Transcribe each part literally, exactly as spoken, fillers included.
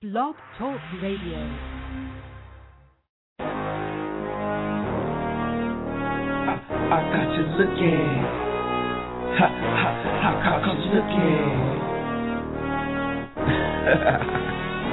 Blog Talk Radio. I, I got you looking. Ha ha ha, cause you looking.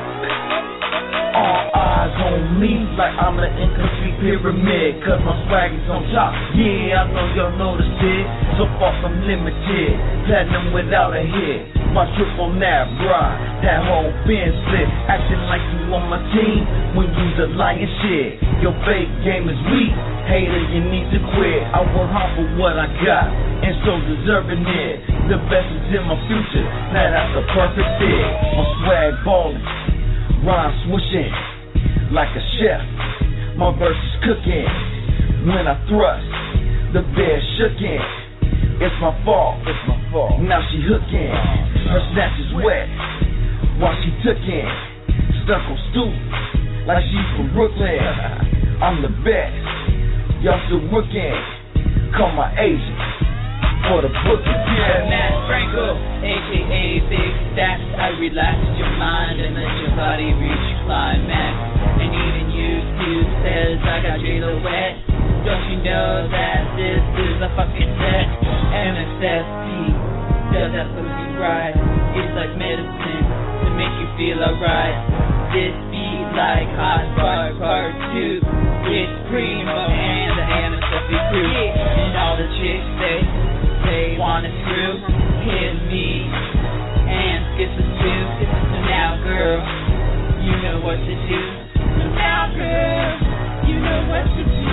All eyes on me like I'm an incomplete pyramid, cause my swag is on top. Yeah, I know y'all noticed it. So far from limited, platinum without a hit. My trip on that ride, that whole bin slip. Acting like you on my team when you's a lying shit. Your fake game is weak, hater, you need to quit. I work hard for what I got, and so deserving it. The best is in my future, now that's the perfect fit. My swag ballin', rhyme swishing like a chef. My verse is cooking. When I thrust, the bed shookin'. It's my fault. It's my fault. Now she hooking. Her snatch is wet while she tookin'. Stuck on stoop like she's from Brooklyn. I'm the best. Y'all still rookin'. Call my agent for the booking. Yeah, Matt Franco, aka Big Stacks. I relax your mind and let your body reach climax. And even you too says I got J-Lo wet. Don't you know that this is a fucking set? M S S P does that pussy right. It's like medicine to make you feel alright. This beat like Hot Bar Part two. It's Primo and the M S S P crew. And all the chicks they they wanna screw, hit me and skip the two. So now girl, you know what to do. So now girl, you know what to do.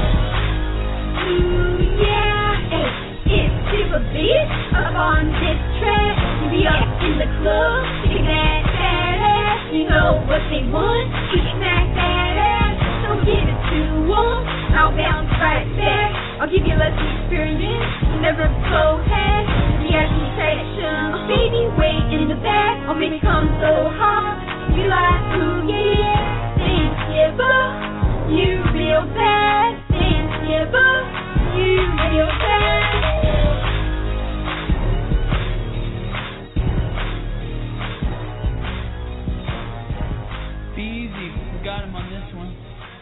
Ooh yeah, hey, it's super beat up on this track. You be up in the club, kicking that fat ass. You know what they want, we smack that ass. Don't give it to them, I'll bounce right back. I'll give you less experience, never go ahead. The agitation, baby, wait in the back. I'll make it come so hard, you like, ooh yeah. Dance, give up, you real bad. Dance, give up, you real bad. Be easy, we got him on this one.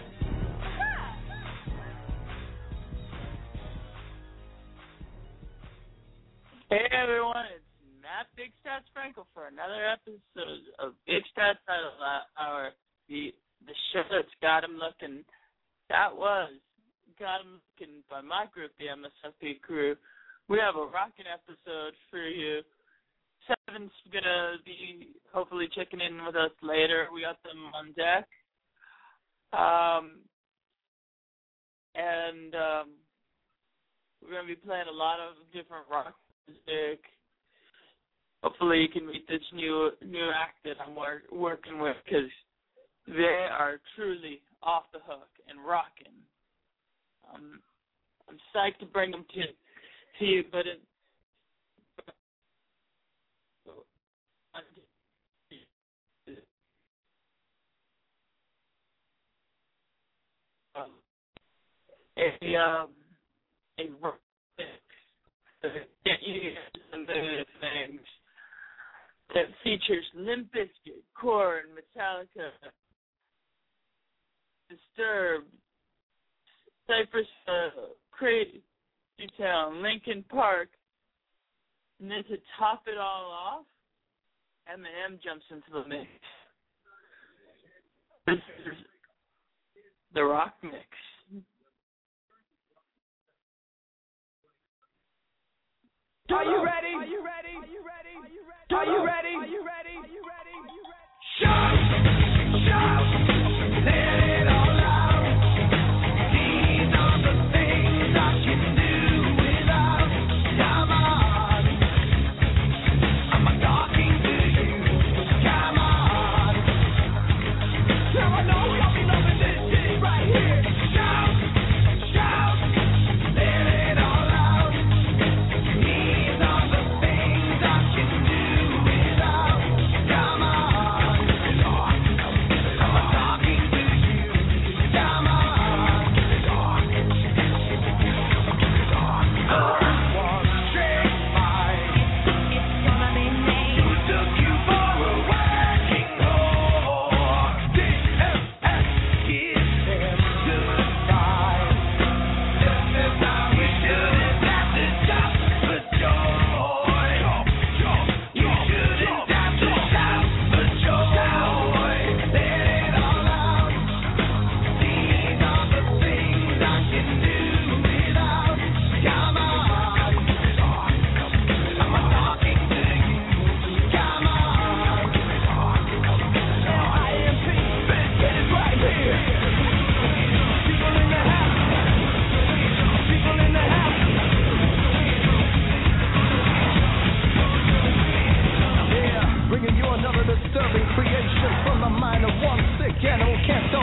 Hey everyone, it's Matt Big Stats Franco for another episode of Big Stats Title Hour, the the show that's got him looking. That was Got Him Looking by my group, the M S F P crew. We have a rocking episode for you. Seven's gonna be hopefully checking in with us later. We got them on deck. Um, and um, we're gonna be playing a lot of different rock music. Hopefully you can meet this new new act that I'm work, working with, because they are truly off the hook and rocking. Um, I'm psyched to bring them to, to you, but it, a um a get you some things that features Limp Bizkit, Korn, Metallica, Disturbed, Cypress, uh, Crazy Town, Linkin Park, and then to top it all off, Eminem jumps into the mix. This is the rock mix. Are you ready? Are you ready? Are you ready? Are you ready? Are you ready? Are you ready? Shout! Shout! Let it all out. These are the things I can do without. Come on. I'm talking to you. Come on. Now I know y'all be loving this shit right here. Shout! Shout! Let it all out. These are the things I can do without.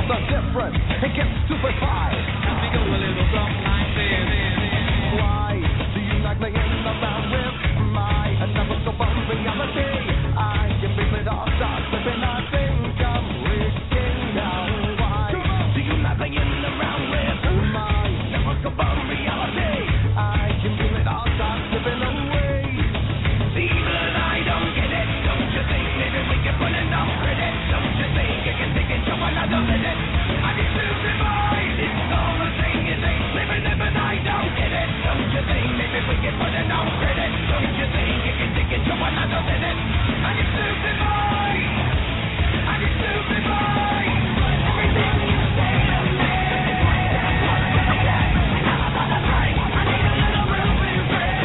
worlds are different. It gets stupefied. We go a little something like this. Why do you like playing around with my another scope of reality? I can feel it all start slipping. I think I'm reaching now. Why do you like playing around with my another scope of reality? I can feel it all start slipping away. Even I don't get it. Don't you think maybe we can put enough credit? Don't you think I can take it to another minute? I need to survive. It's all the thing is ain't living it, but I don't get it. Don't you think maybe we can put enough credit? Don't you think I can take it to another minute? I need to survive. I need to survive. Everything you say to me. I need a little room for your friends.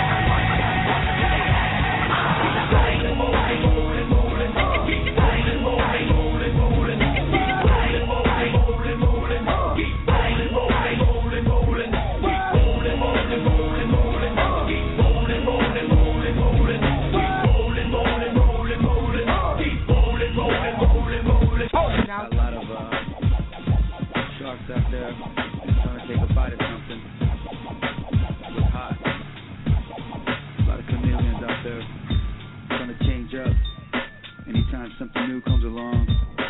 Rolling, rolling, rolling, rolling, keep rolling, rolling, rolling, rolling, keep rolling, rolling, rolling, rolling, keep rolling, rolling, rolling, rolling, keep rolling, rolling, rolling, rolling, keep rolling, rolling, rolling, rolling, keep rolling, rolling, rolling, rolling, keep rolling, rolling, rolling, rolling. Got a lot of uh, sharks out there trying to take a bite of something. It's hot. A lot of chameleons out there trying to change up. Anytime something new comes along,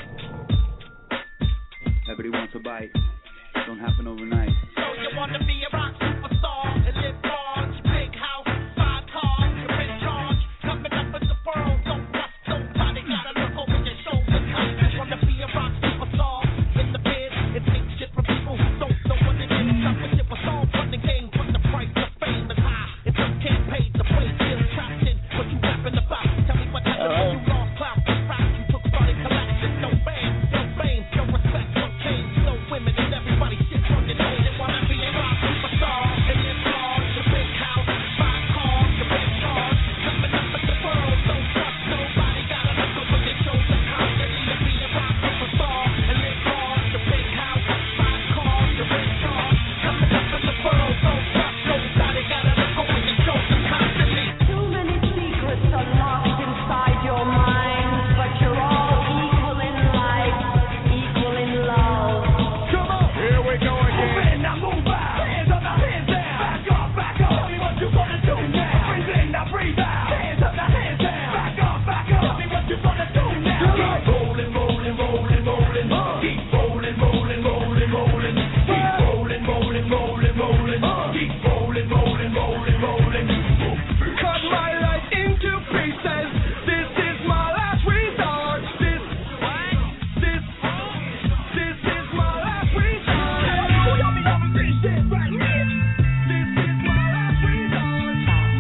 everybody wants a bite. Don't happen overnight. So you want to be a rock superstar and live large, big house, five cars, you're in charge, coming up in the world, don't trust nobody, gotta look over your shoulder. You want to be a rock superstar in the biz, it takes shit from people who don't know what it is. Stop with shit was all from the game, but the price of fame is high. If you can't pay the play, still trapped in what you rapping about. Tell me what happened when you lost clout, the rap you took started collapsing. No fame, no fame, no respect, no change, no women and everybody shit on your name. They wanna be a rock superstar and live large, your big house, five cars, your big charge, coming up in the world, don't trust nobody, gotta look over your shoulder constantly to be a rock superstar and live large, your big house, five cars, your big charge, coming up in the world, don't trust nobody, gotta look over your shoulder constantly. Too many secrets are locked inside your mind, but you're all equal in life, equal in love. Come on, here we go again. Move in, now move out. Hands up, now hands down. Back up, back up. Tell me what you gonna do now. Breathe in, now breathe out. Hands up, now hands down. Back up, back up. Tell me what you gonna do now. Keep rolling, rolling, rolling, rolling. Keep rolling, rolling, rolling, rolling. Keep rolling, rolling, rolling, rolling. Keep rolling, rolling, rolling, rolling. Cut my life into pieces. This is my last resort. This, this, this is my last resort. Y'all be on this shit right here. This is my last resort.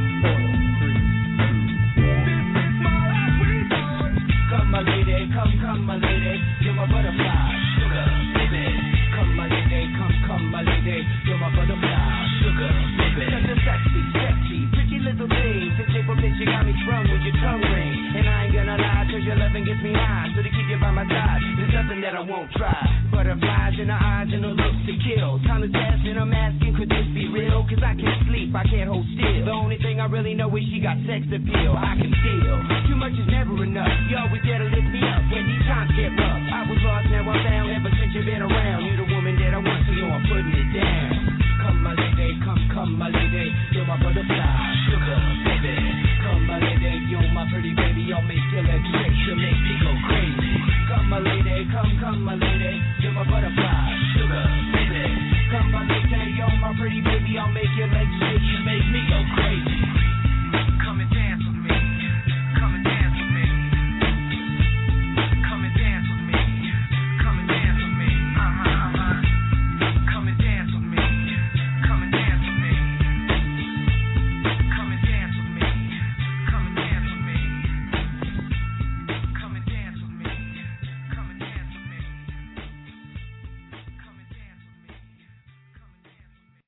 This is my last resort. Come my lady, come, come my lady, you're my butterfly, sugar, baby. Come my lady, come, come my lady, you're my butterfly, sugar, baby. Such a sexy, sexy, pretty little thing. The shape of it, you got me sprung with your tongue ring. And I ain't gonna lie, cause your loving gets me high. So to keep you by my side, there's nothing that I won't try. Butterflies in her eyes and her looks to kill. Time to test and I'm asking, could this be real? Cause I can't sleep, I can't hold still. The only thing I really know is she got sex appeal. I can feel, too much is never enough. You always there to lift me up when these times get rough. I was lost, now I'm found, ever since you've been around. You're the woman that I want, so yo, I'm putting it down. Come my lady, come, come my lady, you're my butterfly, sugar, baby. Come my lady, you're my pretty baby, I'll make your legs shake, you'll make me go crazy. Come my lady, come, come my lady, you're my butterfly, sugar, baby. Come my lady, you're my pretty baby, I'll make your legs shake, you make me go crazy. Come and dance with me, come and dance with me. Come and dance with me, come and dance with me, uh-huh, uh-huh. Come and dance with me, come and dance with me. Come and dance with me, come and dance with me. Come and dance with me, come and dance with me. Come and dance with me, come and dance with me.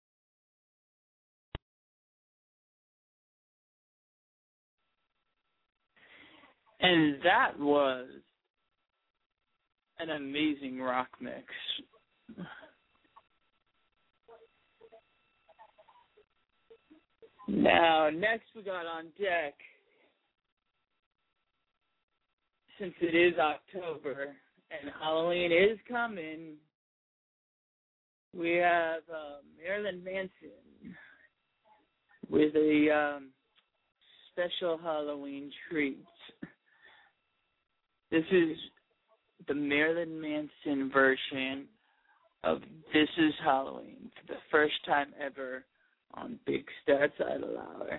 And that was an amazing rock mix. Now, next we got on deck, since it is October and Halloween is coming. We have uh, Marilyn Manson with a um, special Halloween treat. This is the Marilyn Manson version of This Is Halloween for the first time ever on Big Stats Idle Hour.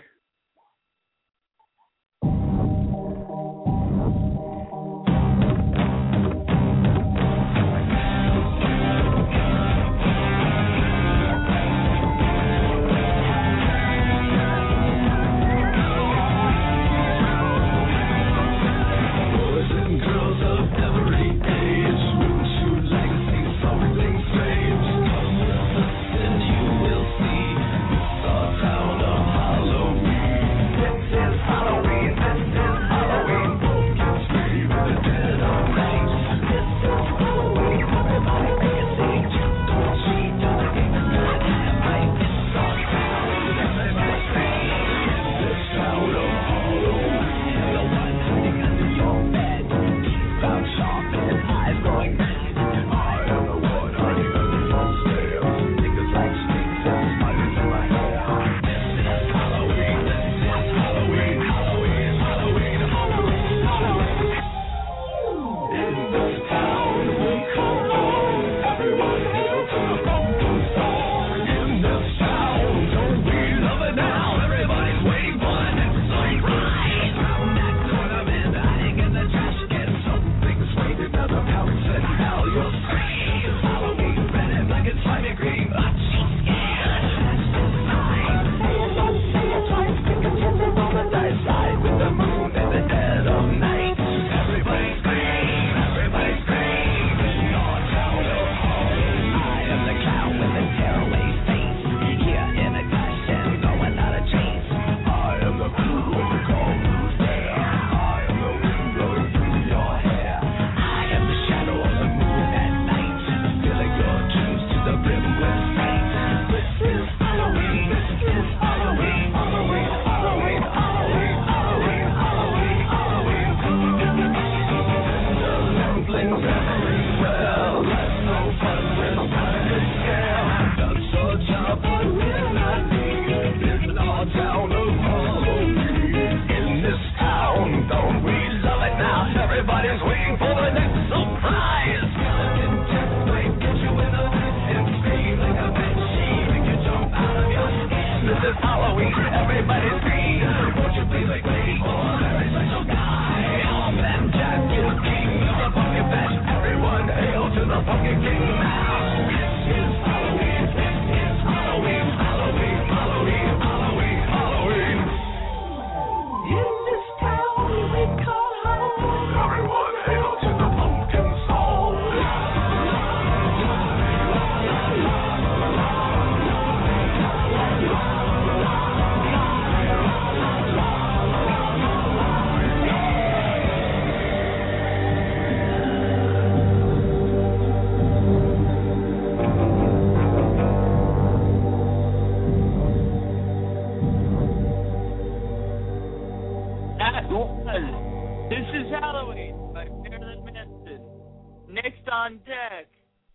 On deck,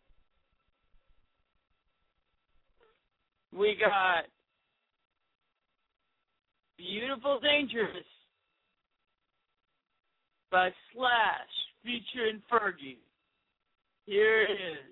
we got Beautiful Dangerous by Slash featuring Fergie. Here it is.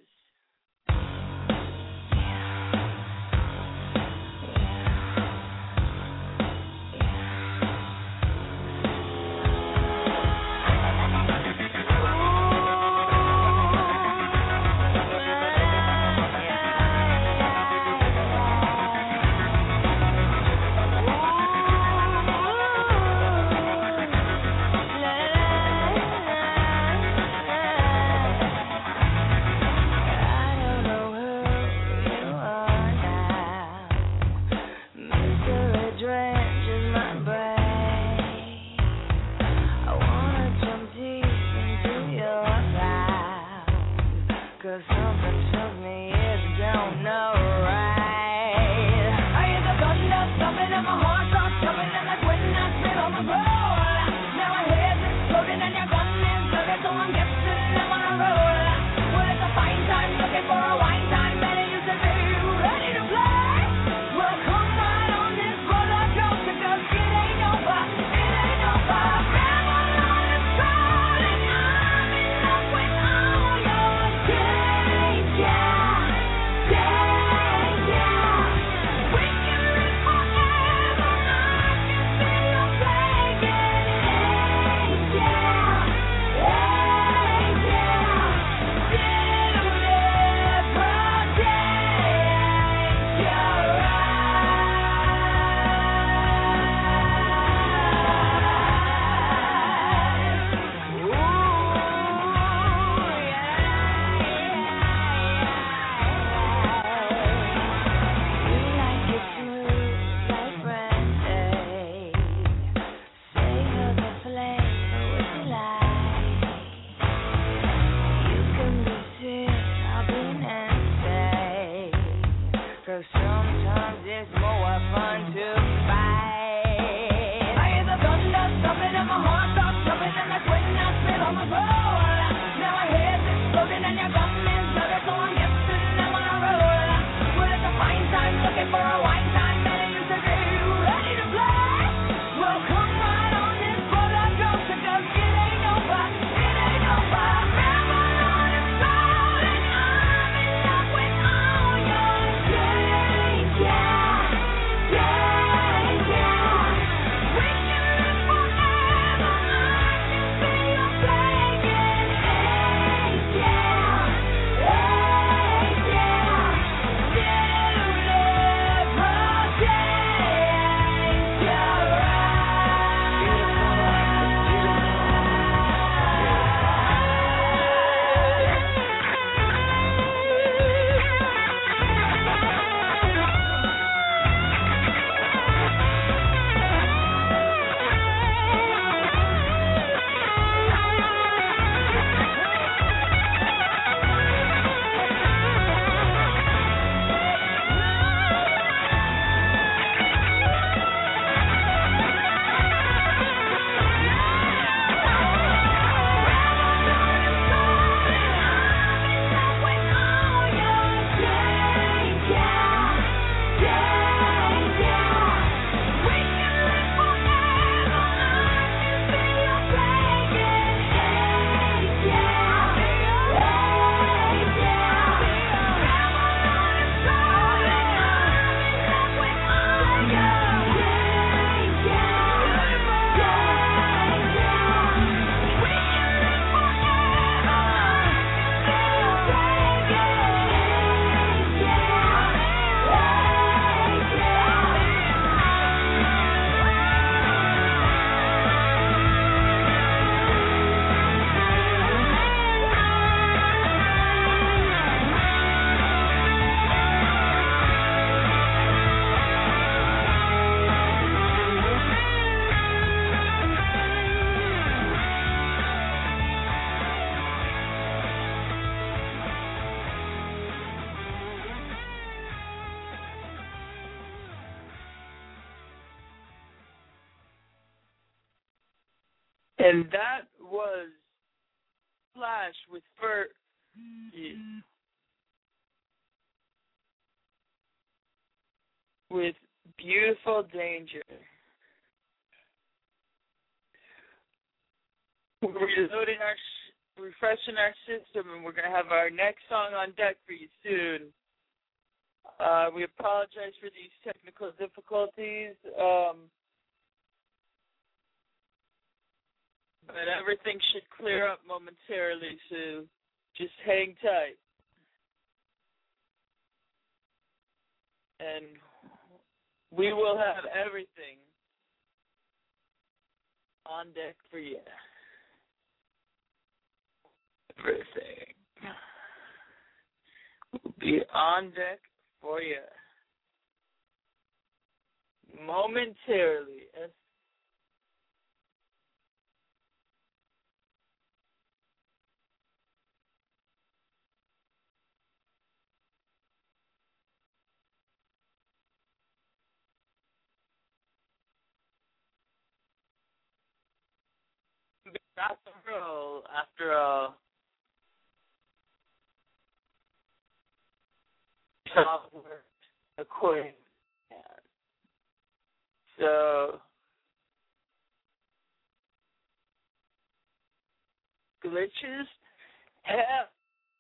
And that was Flash with Fur. With Beautiful Danger. We're reloading our, sh- refreshing our system, and we're going to have our next song on deck for you soon. Uh, we apologize for these technical difficulties, um, but everything should clear up momentarily, so just hang tight. And we will have everything on deck for you. Everything will be on deck for you momentarily. As rock and roll, after all. Software equipment. So, glitches have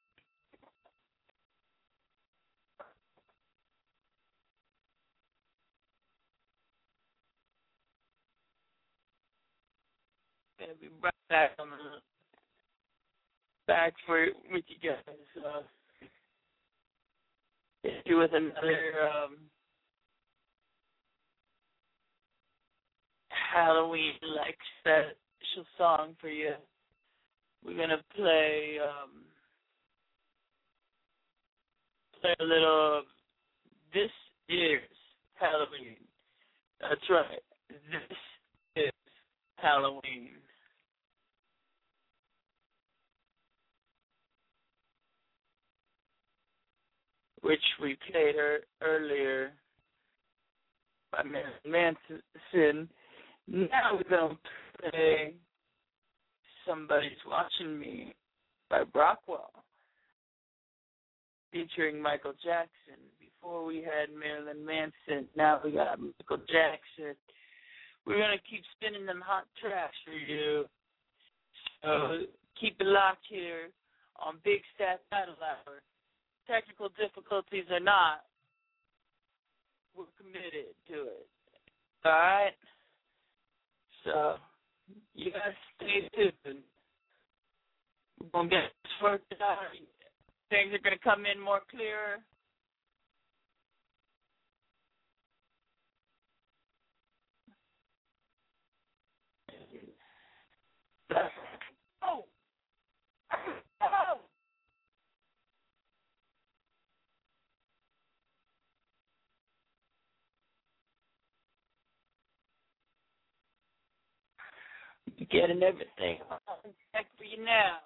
gonna be right back on the back for with you guys. Uh, with another um, Halloween-like special song for you. We're gonna play um, play a little. This is Halloween. That's right. This is Halloween. Which we played her earlier by Manson. Now we're going to play Somebody's Watching Me by Brockwell, featuring Michael Jackson. Before we had Marilyn Manson, now we got Michael Jackson. We're going to keep spinning them hot tracks for you. So keep it locked here on Big Stat Battle Hour. Technical difficulties or not, we're committed to it. All right? So, you guys stay tuned. We're going to get this worked out. Things are going to come in more clearer. Oh! Oh! Getting everything on deck for you now.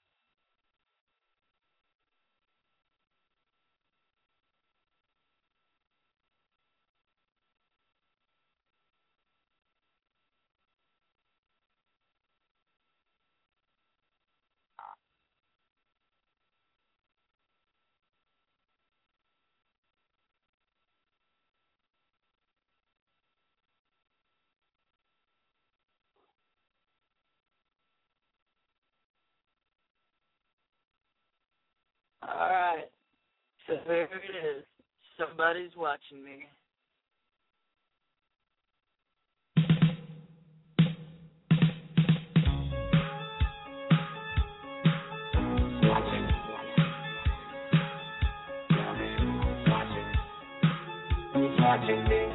All right. So here it is. Somebody's watching me. Watching. Who's watching me?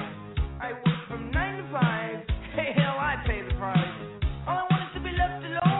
All I wanted to be left alone.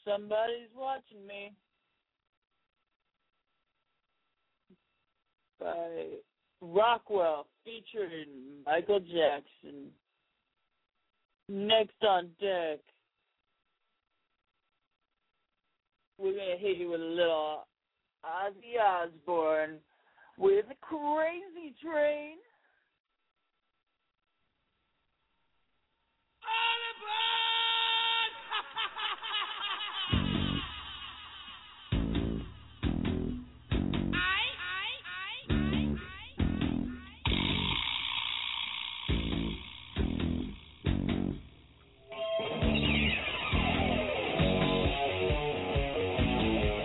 Somebody's Watching Me by Rockwell featuring Michael Jackson. Next on deck, we're going to hit you with a little Ozzy Osbourne with Crazy Train.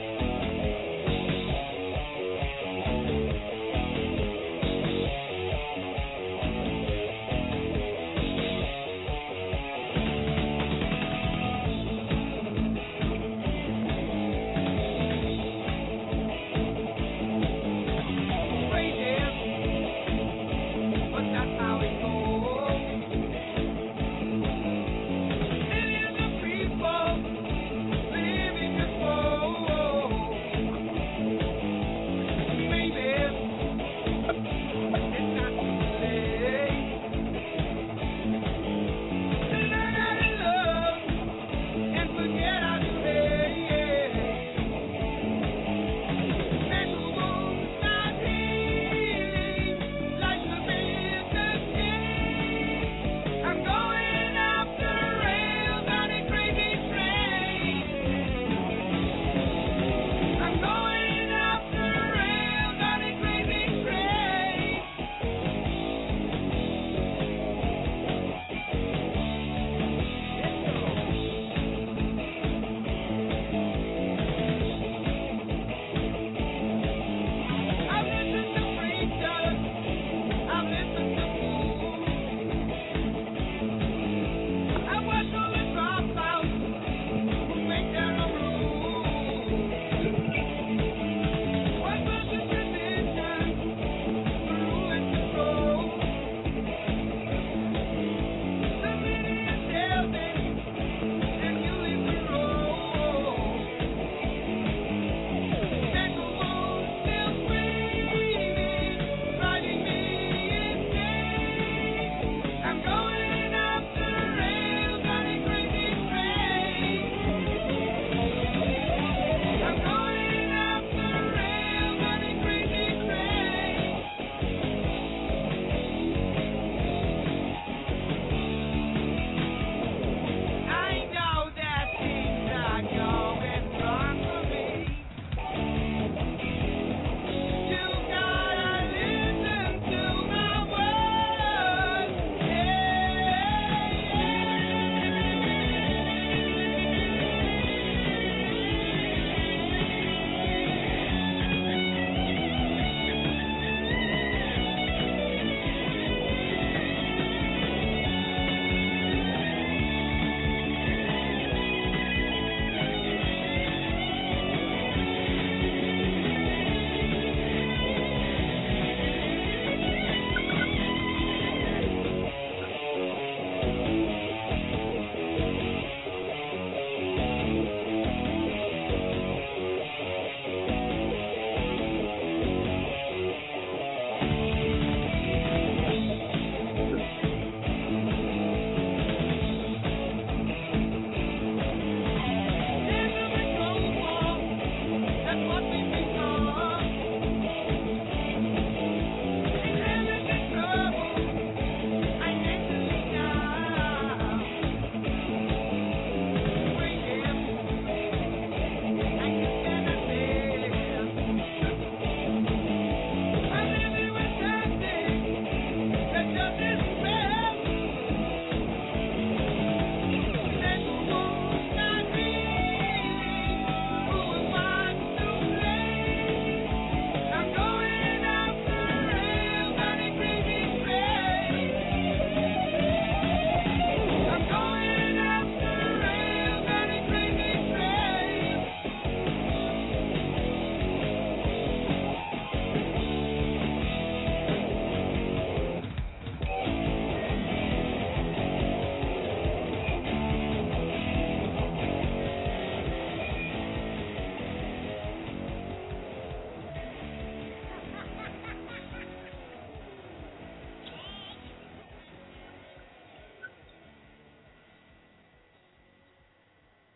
Thank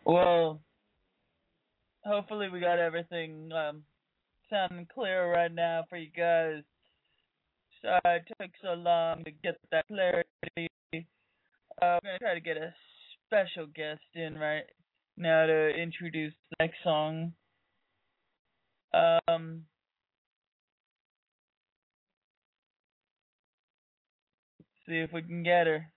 Well, hopefully we got everything um, sounding clear right now for you guys. Sorry it took so long to get that clarity. Uh, we're going to try to get a special guest in right now to introduce the next song. Um, see if we can get her.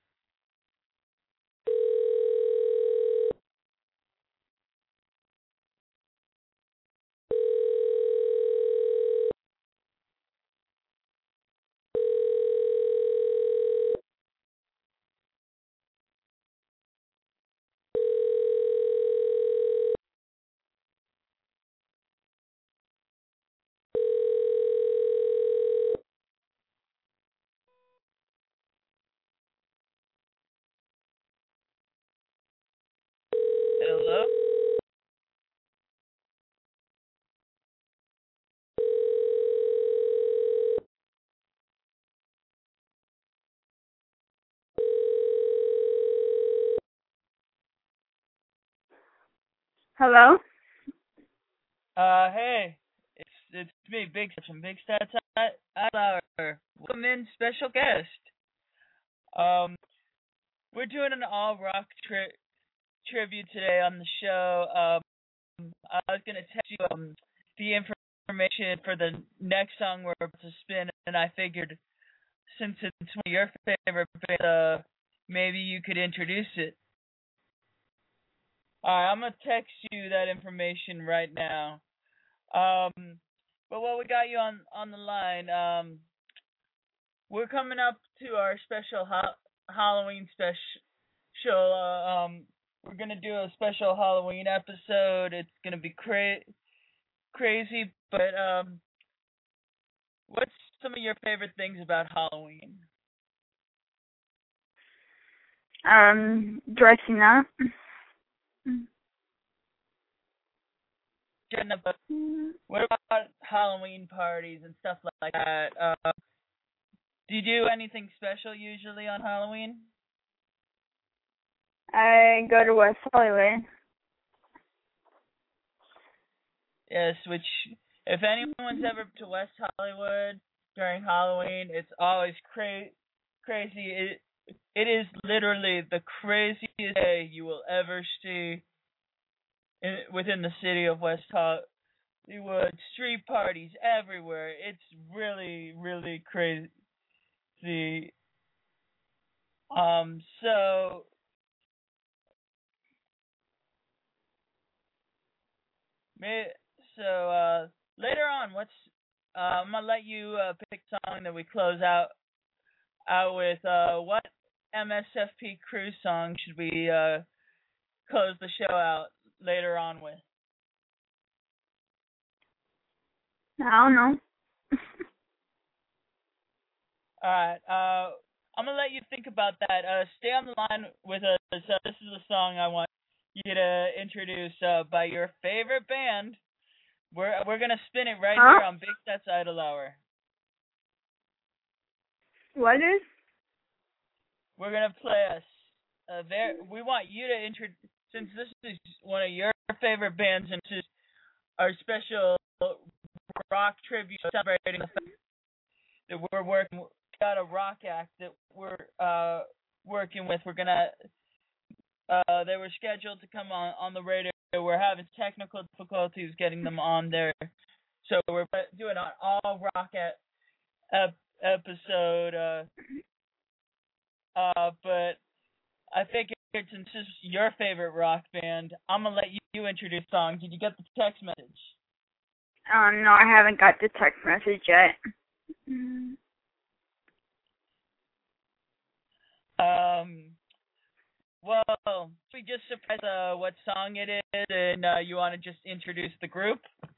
Hello? Hello? Uh, hey, it's it's me, Big Stats from Big Stats Hour. Welcome in, special guest. Um, we're doing an all rock tri- tribute today on the show. Um, I was gonna text you um the information for the next song we're about to spin, and I figured since it's one of your favorite bands, uh, maybe you could introduce it. Alright, I'm gonna text you that information right now. Um, but while we got you on on the line, um, we're coming up to our special ha- Halloween special. Uh, um, we're gonna do a special Halloween episode. It's gonna be cra- crazy, but um, what's some of your favorite things about Halloween? Um, dressing up. But what about Halloween parties and stuff like that? Uh, do you do anything special usually on Halloween? I go to West Hollywood. Yes, which, if anyone's ever to West Hollywood during Halloween, it's always cra- crazy. It, it is literally the craziest day you will ever see in, within the city of West Hollywood. Street parties everywhere. It's really, really crazy. Um, so, may, so, uh, later on, what's, uh, I'm gonna let you, uh, pick a song that we close out, out with. Uh, what M S F P Cruise song should we, uh, close the show out later on with? I don't know. Alright, uh, I'm gonna let you think about that. Uh, stay on the line with us. Uh, this is a song I want you to introduce, uh, by your favorite band. We're, we're gonna spin it right huh? here on Big Stats Idol Hour. What is? We're gonna play a, a very, we want you to introduce, since this is one of your favorite bands and this is our special rock tribute celebrating the fact that we're working, got a rock act that we're uh, working with. We're gonna, uh, they were scheduled to come on, on the radio. We're having technical difficulties getting them on there. So we're doing an all rock at, ep, episode, uh, uh, but I figured since this is your favorite rock band, I'm gonna let you, you introduce the song. Did you get the text message? Um, no, I haven't got the text message yet. Mm. Um, well, we just surprise uh, what song it is, and uh, you want to just introduce the group?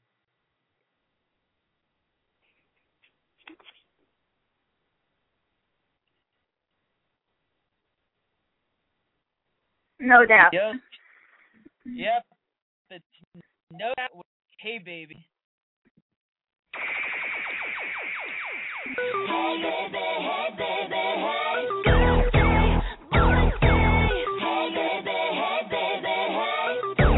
No doubt. Yep. Yep. It's No Doubt with Hey Baby. Hey baby, hey baby, hey. Hey baby, hey baby, hey.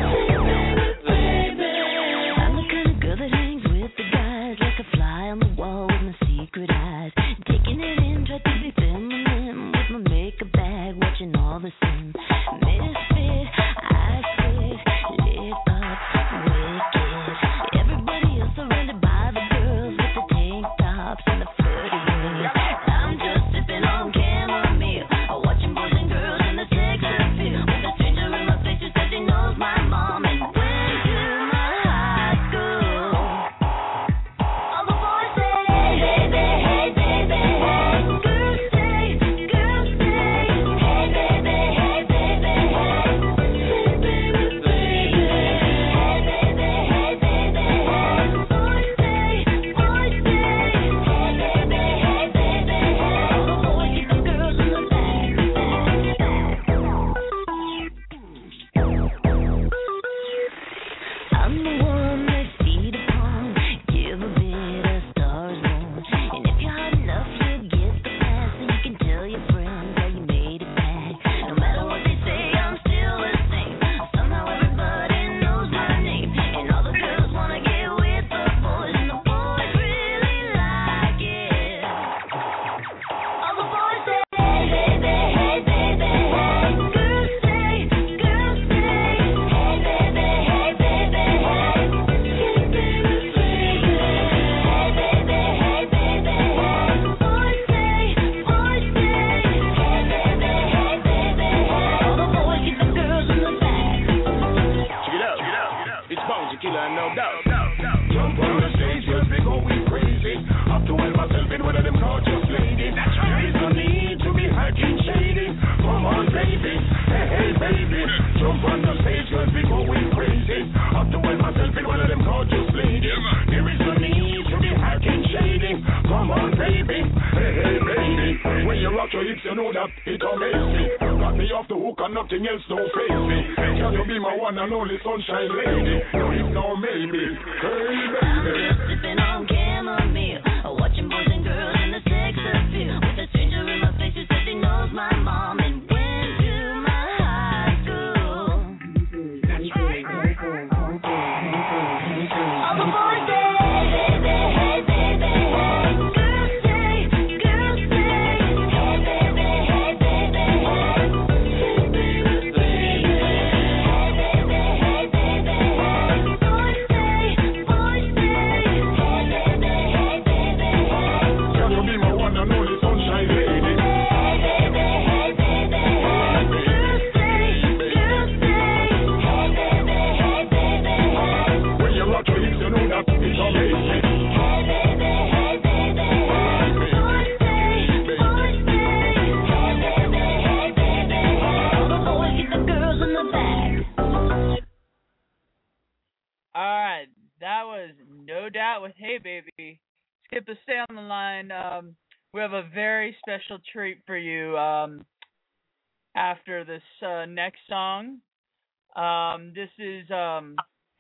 Special treat for you um, after this uh, next song. Um, this is um,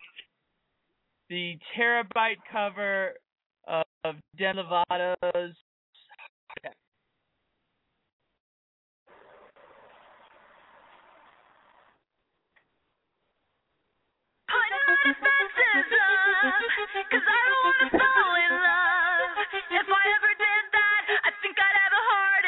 the Terabyte cover of, of Demi Lovato's. Cause I don't wanna fall in love. If I ever did that, I think I'd have a heart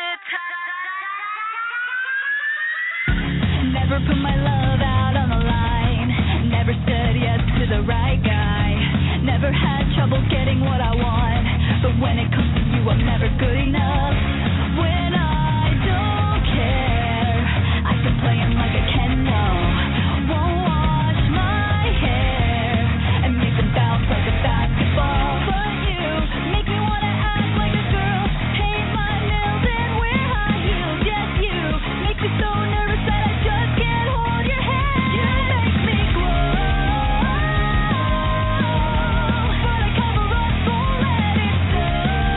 attack. Never put my love out on the line. Never said yes to the right guy. Never had trouble getting what I want. But when it comes to you, I'm never good enough. When I don't care, I can play him like a Ken doll. Won't wash my hair and make them bounce like a basketball. But you make me wanna act like a girl, paint my nails and wear high heels. Yes, you make me so nervous that I just can't hold your hand. You make me glow, but I cover up, won't let it show.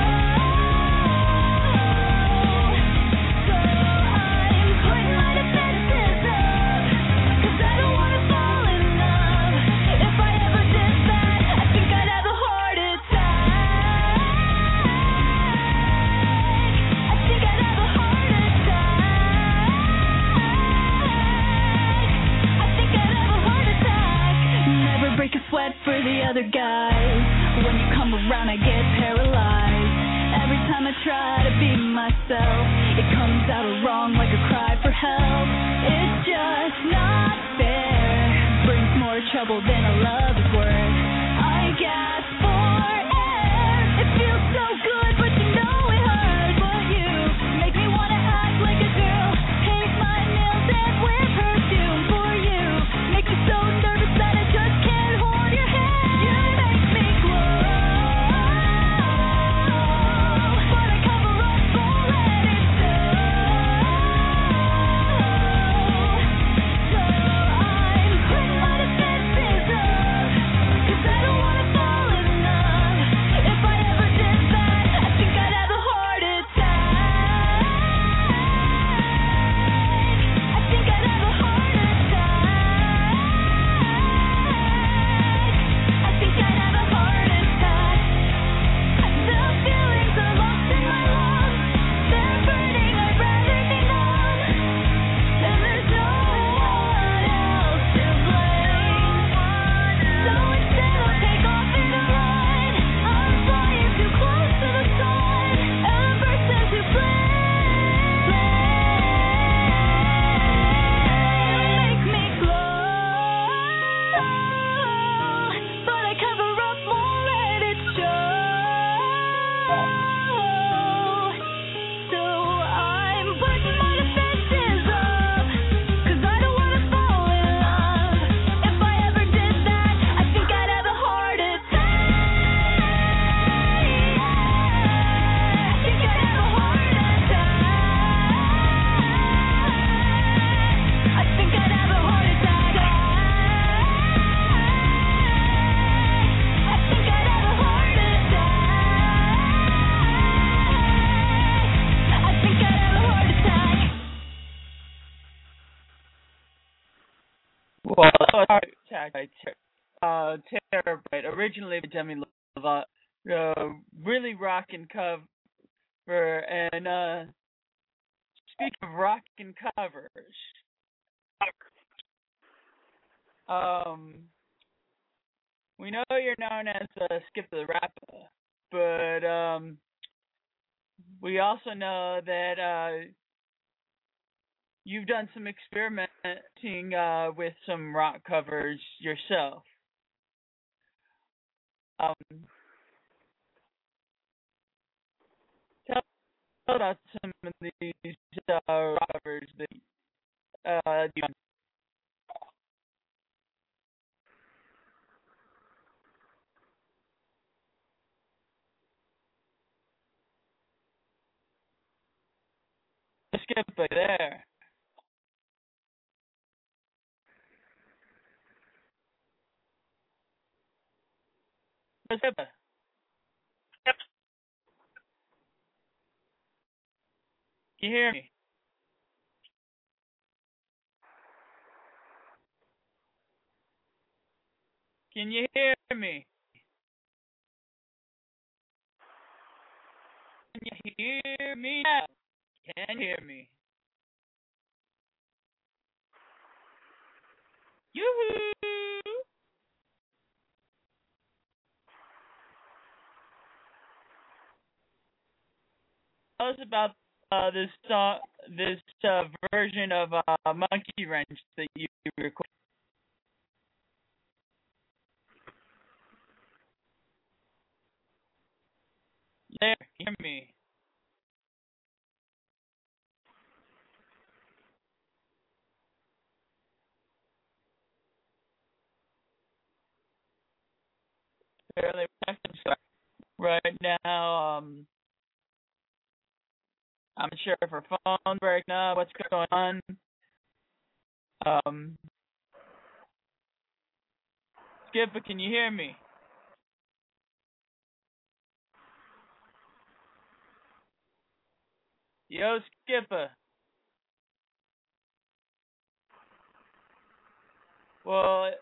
So I'm putting my defenses up, 'cause I don't wanna fall in love. If I ever did that, I think I'd have a heart attack. I think I'd have a heart attack. I think I'd have a heart attack. Never break a sweat for the other guys. When you come around, I get paralyzed. Every time I try to be myself, it comes out wrong like a cry for help. It's just not fair. Brings more trouble than a love is worth. I gasp for air. It feels so good, but you know it hurts. But you make me wanna act like a girl, paint my nails and wear perfume. For you make me so nervous that I just can't hold your hand. You make me glow, but I cover up, won't let it show. So I'm putting my defenses up, was attacked by ter- uh, Terabyte, originally by Demi Lovato. Uh, really rockin' cover. And uh, speaking of rockin' covers, um, we know you're known as uh, Skip the Rapper, but um, we also know that uh, you've done some experimenting uh, with some rock covers yourself. Um, tell about some of these uh, rock covers that uh, you skip it there. Skip it. Can you hear me? Can you hear me? Can you hear me now? Can you hear me? Yoo-hoo! Tell us about uh, this song, this uh, version of uh, Monkey Wrench that you recorded. There, hear me. Fairly right now. Um, I'm not sure if her phone's breaking up. What's going on? Um, Skipper, can you hear me? Yo, Skipper. Well,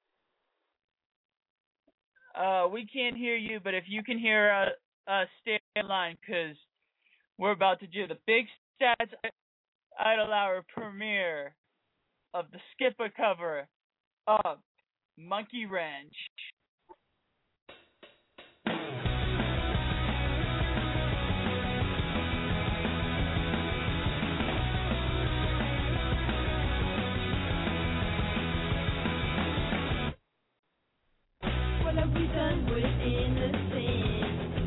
uh, we can't hear you, but if you can hear us, uh, stay in line, because we're about to do the Big Stats Idol Hour premiere of the Skipper cover of Monkey Wrench. What have we done with innocence?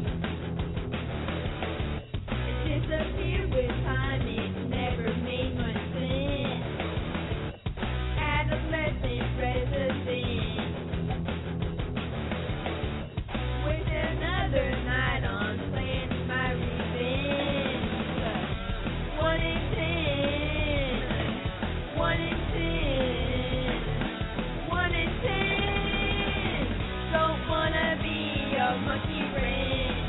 It disappeared with time, it never made much sense. Adolescent president. With another night on, planning my revenge. One in ten. One in ten. One in ten. Don't wanna be a monkey wrench.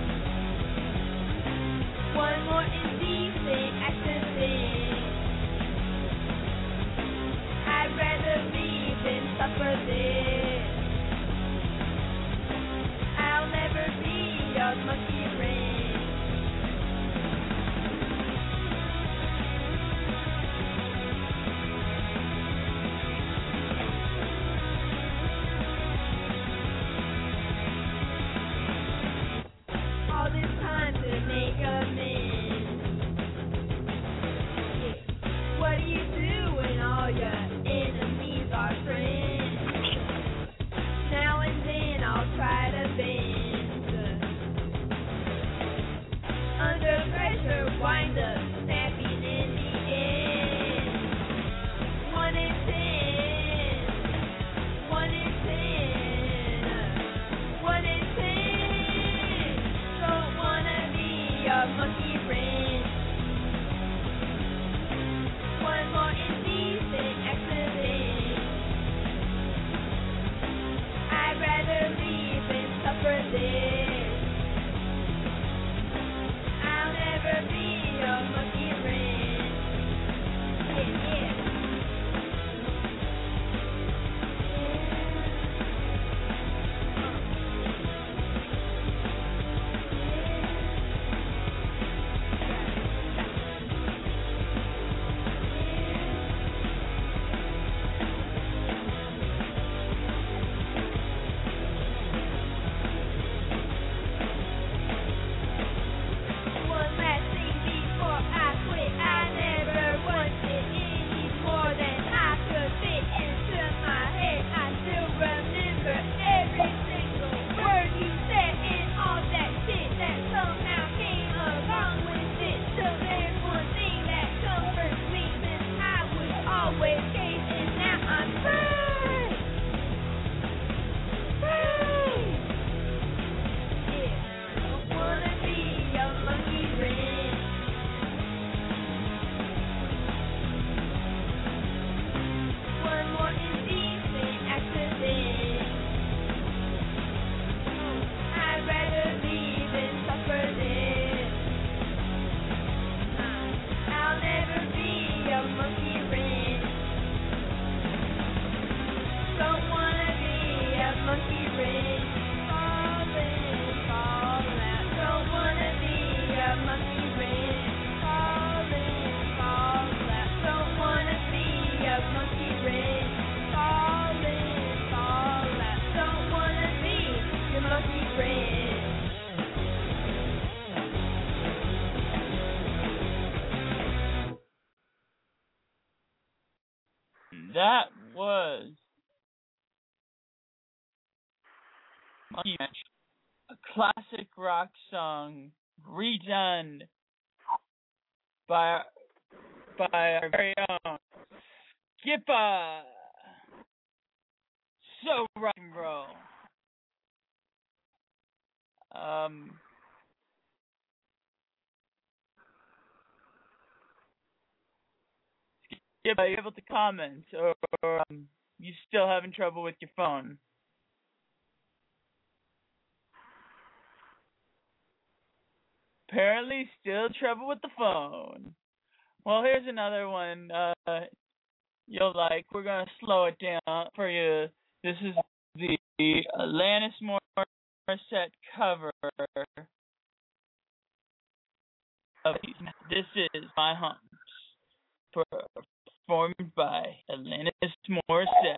One more indecent accident. I'd rather leave than suffer this. I'll never be a monkey wrench. All this time to make amends. Yeah. What do you do when all your enemies are friends? Now and then I'll try to bend. Under pressure, wind up snapping in the end. One in ten. One in ten. One in ten. Don't wanna be a monkey wrench. One more indecent accident. I'd rather leave than suffer this. I'll never be a monkey wrench. Yeah, yeah. That was Monkey Wrench, a classic rock song redone by by our very own Skipper. So rock and roll. Um. Yeah, are you able to comment, or, or um, you still having trouble with your phone? Apparently, still trouble with the phone. Well, here's another one uh, you'll like. We're gonna slow it down for you. This is the Alanis Morissette cover of "This Is My Humps," performed by Alanis Morissette.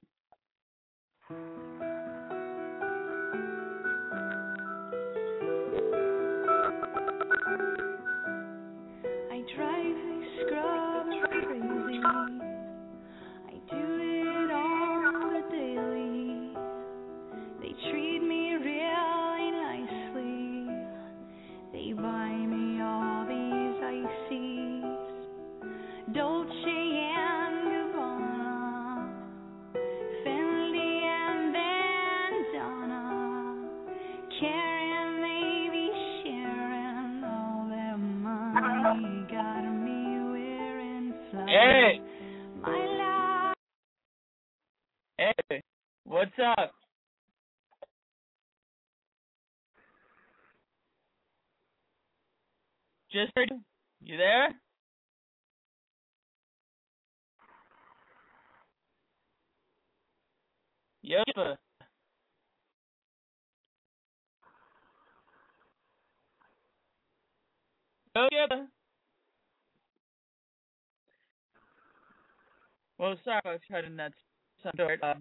I drive these scrubs crazy. I do it on the daily. They treat me really nicely. They buy me all these ices, Dolce and Gabbana, Fendi and Bandana, Karen, maybe Sharon, all their money got me wearing flowers. Hey! My life. Hey, what's up? Just heard you. You there? Yep. Yep. Well, sorry I was cutting that sound short. Um,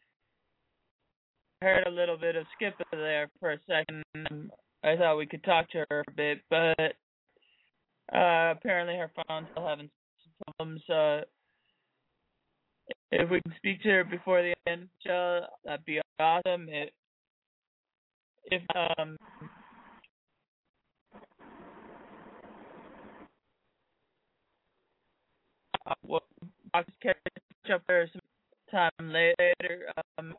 I heard a little bit of Skipper there for a second. I thought we could talk to her a bit, but uh, apparently her phone's still having some problems. Uh, if we can speak to her before the end, uh, that'd be awesome. It, if um, uh, we'll I'll just catch up with her some time later. Um,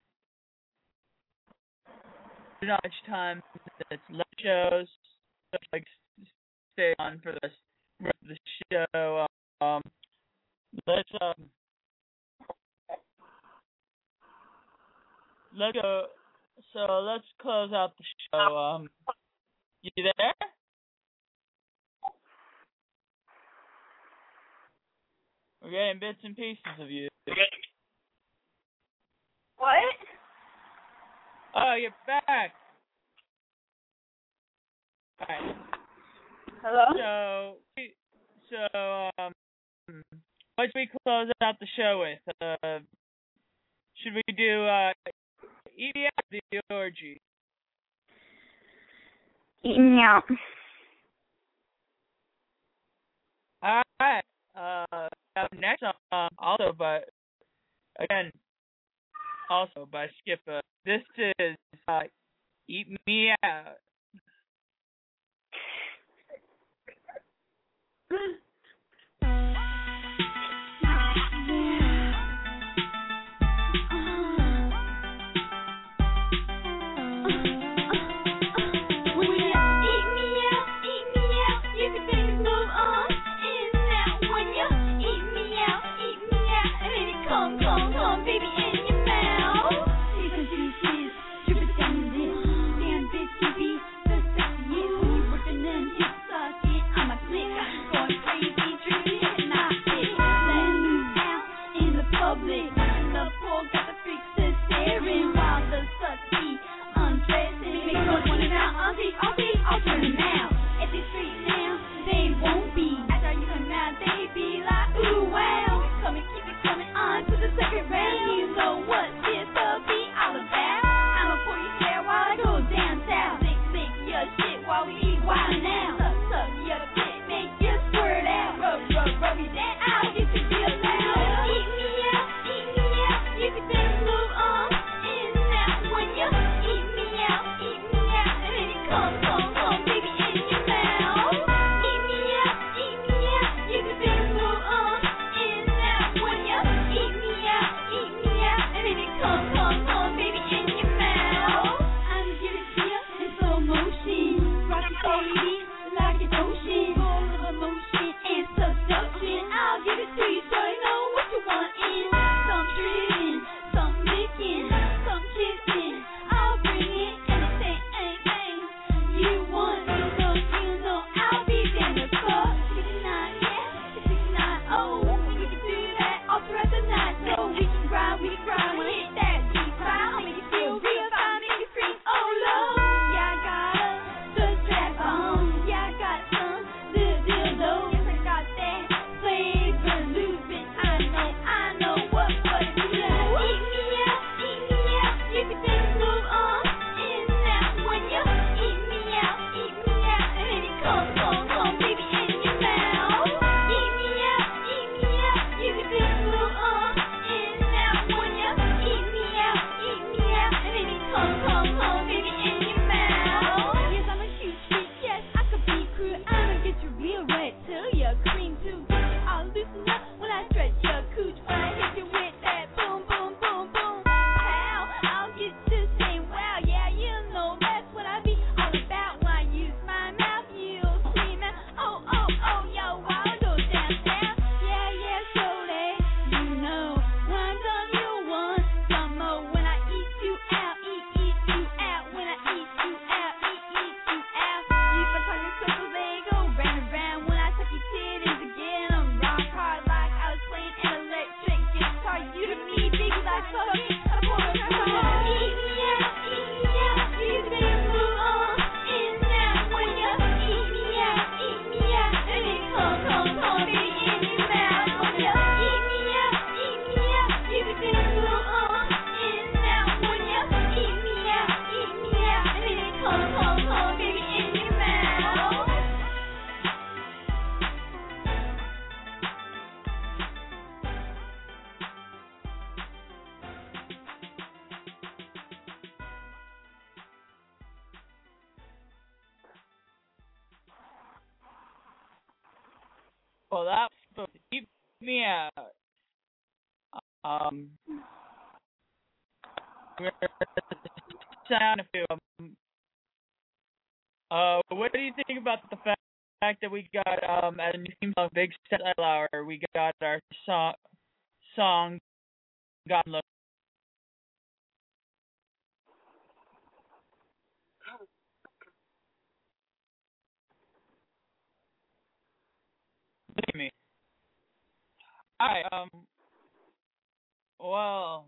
there's not much time. It's late shows. So like stay on for the rest of the show. Um, let's um, let's go. So let's close out the show. Um, you there? We're getting bits and pieces of you. What? Oh, you're back. All right. Hello? So, so um, what should we close out the show with? Uh, should we do uh, E D M or the orgy? Eating out. All right. Uh, up next song, also by again, also by Skipper. This is uh, "Eat Me Out." The poor got the freaks staring while the sucky undressing. Well, that's supposed to keep me out. Um, we're sound a few of them. Uh, what do you think about the fact, fact that we got um as a new theme song, Big Stat Hour, we got our song song God Look. Look at me. Alright, um, well,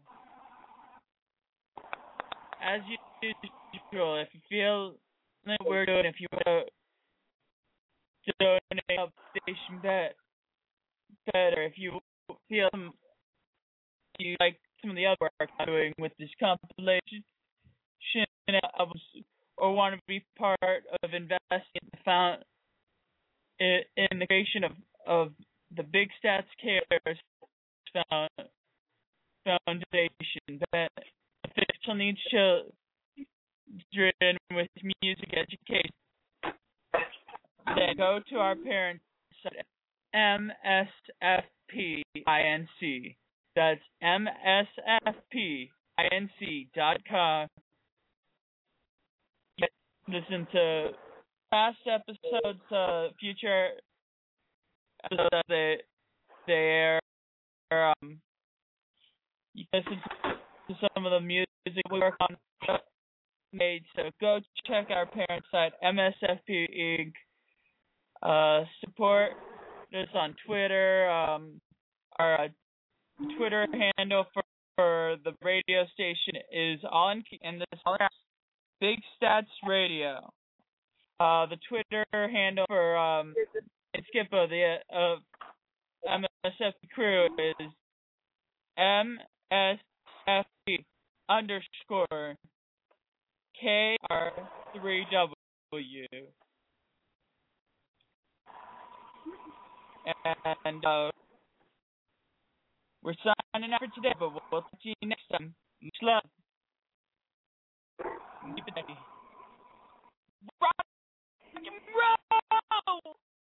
as usual, if you feel like we're doing, if you want to donate up station bet better, if you feel some, you like some of the other work I'm doing with this compilation albums, or want to be part of investing in the found in, in the creation of of the Big Stats Cares Found, Foundation, that official needs children with music education, then go to our parent site, M S F P Inc. That's M S F P Inc dot com. Listen to past episodes, uh, future episodes. They they air. Um, you listen to some of the music we work on made. So go check our parent site, M S F P Inc. Uh, support us on Twitter. Um, our uh, Twitter handle for, for the radio station is all in and this Big Stats Radio. Uh, the Twitter handle for um, Skippo, the uh, M S F P crew is M S F P underscore K R three W. And uh, we're signing out for today, but we'll, we'll see you next time. Much love. Keep it happy. Rock and roll!